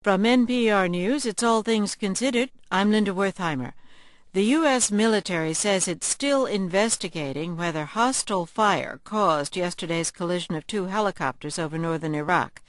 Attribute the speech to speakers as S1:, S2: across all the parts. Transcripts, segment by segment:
S1: From NPR News, it's All Things Considered. I'm Linda Wertheimer. The U.S. military says it's still investigating whether hostile fire caused yesterday's collision of two helicopters over northern Iraq.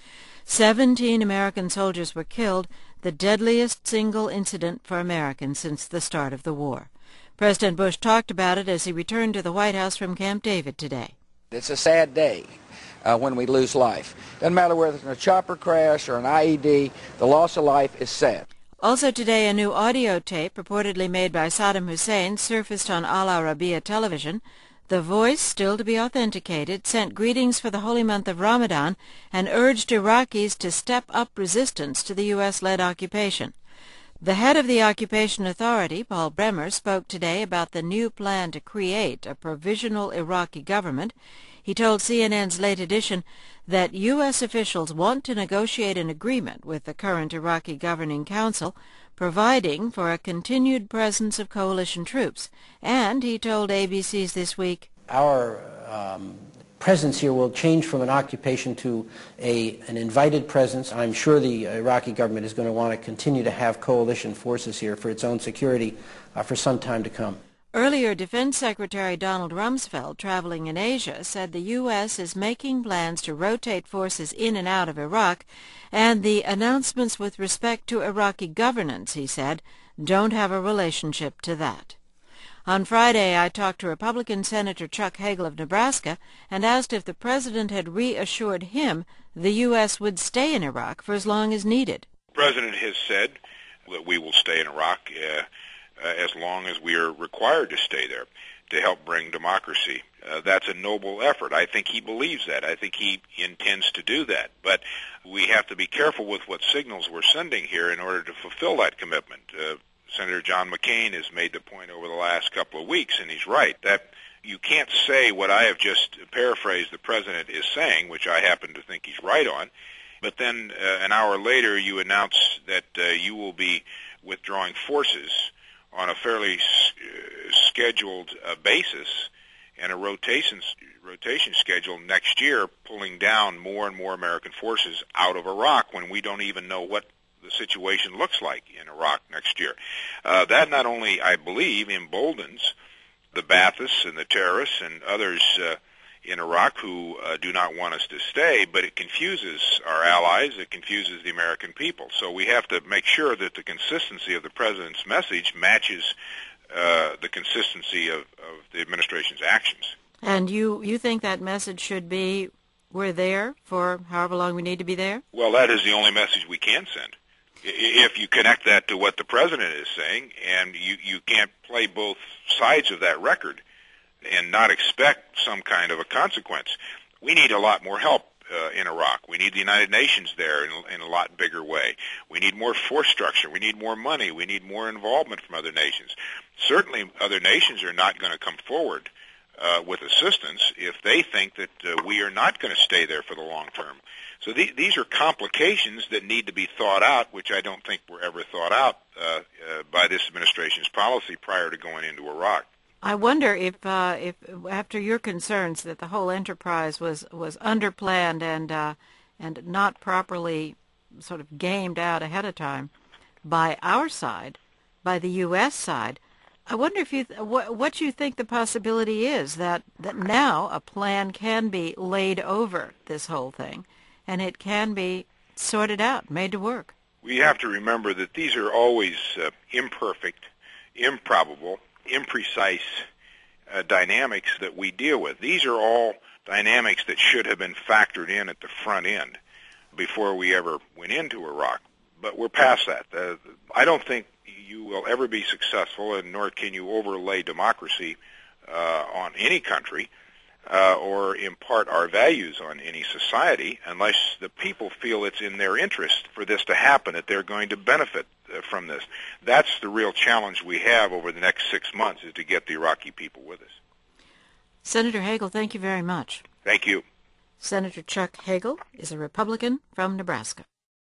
S1: 17 American soldiers were killed, the deadliest single incident for Americans since the start of the war. President Bush talked about it as he returned to the White House from Camp David today.
S2: It's a sad day when we lose life. Doesn't matter whether it's in a chopper crash or an IED, the loss of life is sad.
S1: Also today, a new audio tape reportedly made by Saddam Hussein surfaced on Al Arabiya television. The voice, still to be authenticated, sent greetings for the holy month of Ramadan and urged Iraqis to step up resistance to the U.S.-led occupation. The head of the Occupation Authority, Paul Bremer, spoke today about the new plan to create a provisional Iraqi government. He told CNN's Late Edition that U.S. officials want to negotiate an agreement with the current Iraqi Governing Council, providing for a continued presence of coalition troops. And he told ABC's This Week,
S3: Our presence here will change from an occupation to an invited presence. I'm sure the Iraqi government is going to want to continue to have coalition forces here for its own security for some time to come.
S1: Earlier, Defense Secretary Donald Rumsfeld, traveling in Asia, said the U.S. is making plans to rotate forces in and out of Iraq, and the announcements with respect to Iraqi governance, he said, don't have a relationship to that. On Friday, I talked to Republican Senator Chuck Hagel of Nebraska and asked if the president had reassured him the U.S. would stay in Iraq for as long as needed.
S4: The president has said that we will stay in Iraq as long as we are required to stay there to help bring democracy. That's a noble effort. I think he believes that. I think he intends to do that. But we have to be careful with what signals we're sending here in order to fulfill that commitment. Senator John McCain has made the point over the last couple of weeks, and he's right, that you can't say what I have just paraphrased the president is saying, which I happen to think he's right on, but then an hour later you announce that you will be withdrawing forces on a fairly scheduled basis and a rotation schedule next year, pulling down more and more American forces out of Iraq when we don't even know what the situation looks like in Iraq next year. That not only, I believe, emboldens the Baathists and the terrorists and others in Iraq who do not want us to stay, but it confuses our allies, it confuses the American people. So we have to make sure that the consistency of the president's message matches the consistency of the administration's actions.
S1: And you think that message should be, we're there for however long we need to be there?
S4: Well, that is the only message we can send. If you connect that to what the president is saying, and you can't play both sides of that record and not expect some kind of a consequence. We need a lot more help in Iraq. We need the United Nations there in a lot bigger way. We need more force structure. We need more money. We need more involvement from other nations. Certainly other nations are not going to come forward with assistance if they think that we are not going to stay there for the long term. So these are complications that need to be thought out, which I don't think were ever thought out by this administration's policy prior to going into Iraq.
S1: I wonder if after your concerns that the whole enterprise was underplanned and not properly sort of gamed out ahead of time by our side, by the U.S. side, I wonder if what you think the possibility is that now a plan can be laid over this whole thing and it can be sorted out, made to work.
S4: We have to remember that these are always imperfect, improbable, imprecise dynamics that we deal with. These are all dynamics that should have been factored in at the front end before we ever went into Iraq. But we're past that. I don't think you will ever be successful, and nor can you overlay democracy on any country or impart our values on any society unless the people feel it's in their interest for this to happen, that they're going to benefit from this. That's the real challenge we have over the next 6 months, is to get the Iraqi people with us.
S1: Senator Hagel, thank you very much.
S4: Thank you.
S1: Senator Chuck Hagel is a Republican from Nebraska.